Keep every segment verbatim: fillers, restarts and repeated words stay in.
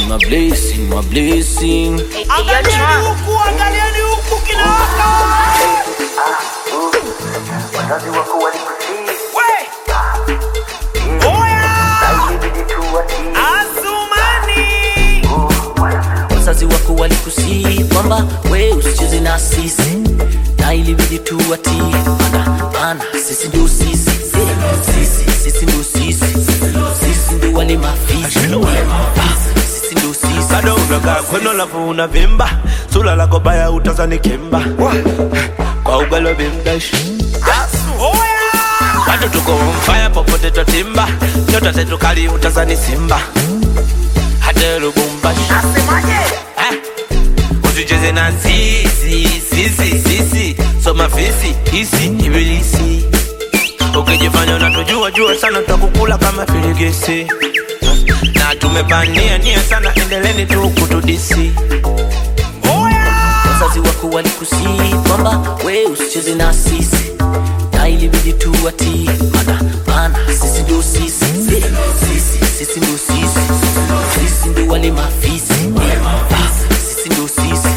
my blessing, my blessing. Angalieni huku, angalieni huku kinawaka. Wazazi wako walikusii. We! Oya! Asumani! Wazazi wako walikusii kwamba we usicheze na sisi, na ilibidi tuwatii, mana mana sisi ndio sisi, sisi sisi ndio sisi, sisi ndio wale mafisi, sisi ndio sisi. Bado unakaa kweno lafu unavimba, sula lako baya utazani kimba, kwa ugalo bimdash. Oya! Bado tuko on fire popote totimba, nyota zetu kali utazani simba, hata lubumbashi. Asemaje? Eh? Usicheze na sisi, sisi, sisi, so mafisi, isi, ibilisi. Ukijifanya unatujua jua sana tutakukula kama filigisi. Na tumepania nia sana, endeleni tu kutudisi. Oya! Wazazi wako walikusii kwamba we usicheze na sisi, na ilibidi tuwatii, mana mana sisi ndio sisi, sisi sisi ndio sisi, sisi ndio wale mafisi, sisi ndio sisi.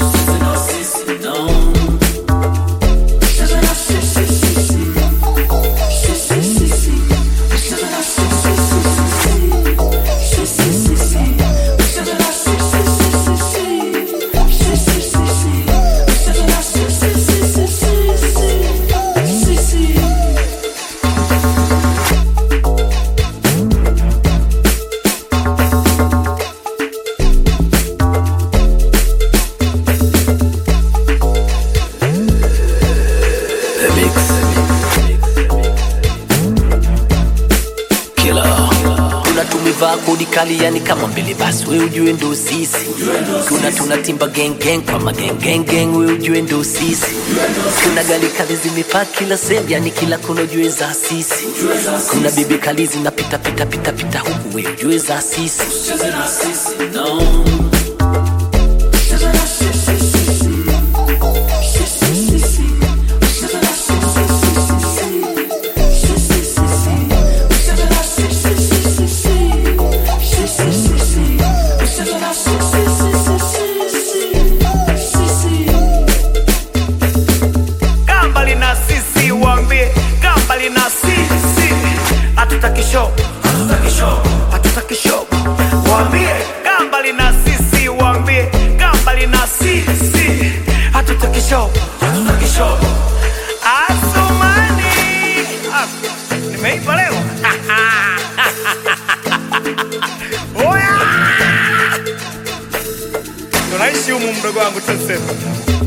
Tumevaa kodi kali yani kama mbele basi we ujue ndo sisi. Kuna tunatimba gang gang kama gang gang gang we ujue ndo sisi. Kuna gali kali zimepaa kila sehemu yani kila kuna ujue za sisi. Kuna bibi kali zinapita pita pita pita huku we ujue za sisi. No. Hatutaki show, hatutaki show, hatutaki show. Waambie gambali na sisi, waambie gambali na sisi. Hatutaki show, hatutaki show. Asumani. Ah, nimeipa leo. Oya! Tunaishi humu mdogo wangu tuseme.